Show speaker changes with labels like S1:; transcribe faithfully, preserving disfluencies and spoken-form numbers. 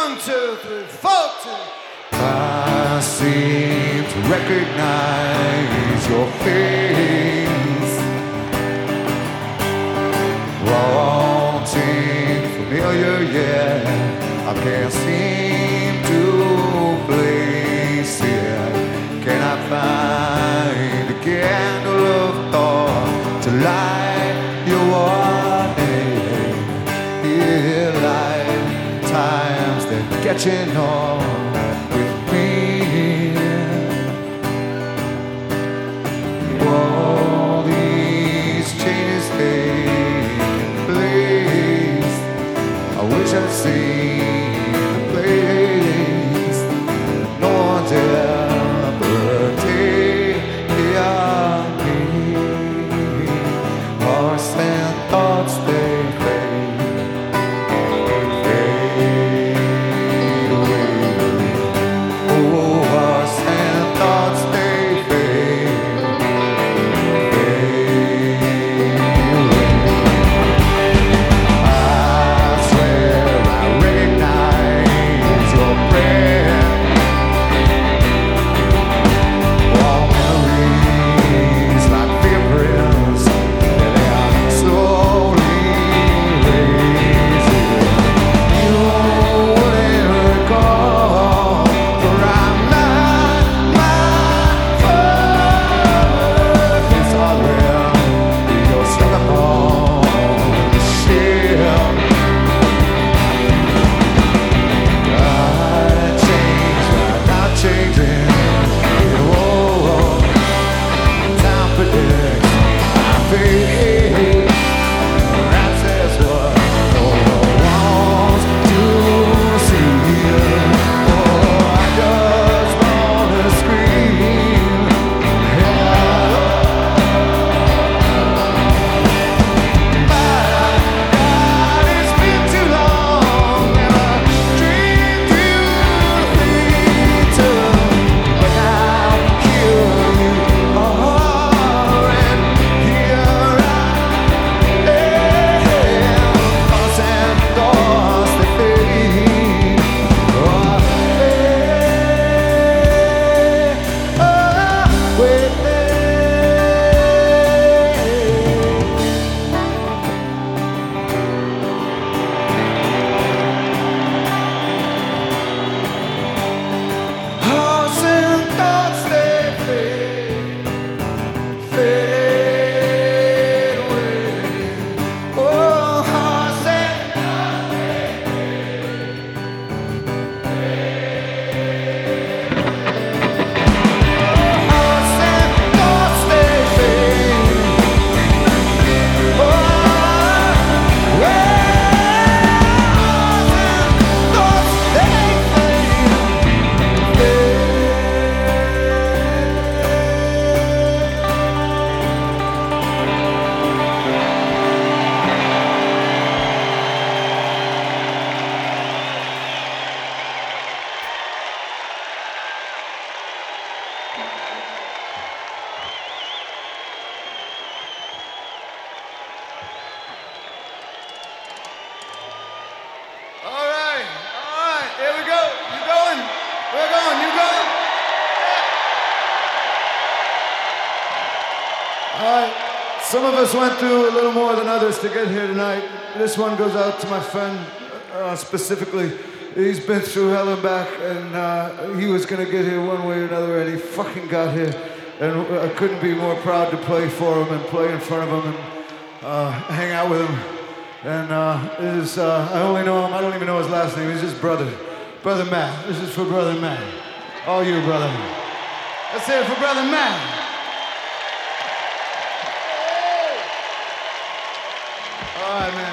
S1: One, two, three, four, two.
S2: I seem to recognize your face, wanting familiar, yeah. I can't seem to place it. Can I find a candle of thought to light your warning? Yeah, lifetimes they're catching on with me. All these changes take place. I wish I'd seen the place no one's ever taken me. Hearts and thoughts, they fade, fade away. Oh, hearts and thoughts, they fade, fade away. I swear I recognize your breath. All memories like fingerprints, and they are slowly erasing. You wouldn't recall, for I'm not my first. It's all real. You're stuck upon the ship. God changed, but not changing. Whoa, time predicts my fate. Perhaps that's what no one wants to see. Oh, I just wanna scream. Hello. My God, it's been too long, and I dreamed you later. But now here you are, and here I am. Thoughts and thoughts that fade away. Hearts and thoughts, they fade, fade away. Oh, hearts and hearts and thoughts, they fade. Oh, well, hearts and thoughts, they All right, all right, here we go. You going? We're going. You going? All right. Some of us went through a little more than others to get here tonight. This one goes out to my friend uh, specifically. He's been through hell and back, and uh, he was gonna get here one way or another, and he fucking got here. And I couldn't be more proud to play for him and play in front of him and uh, hang out with him. And uh, it is, uh, I only know him, I don't even know his last name. He's just brother, brother Matt. This is for brother Matt. All you, brother. Let's hear it for brother Matt. All right, man.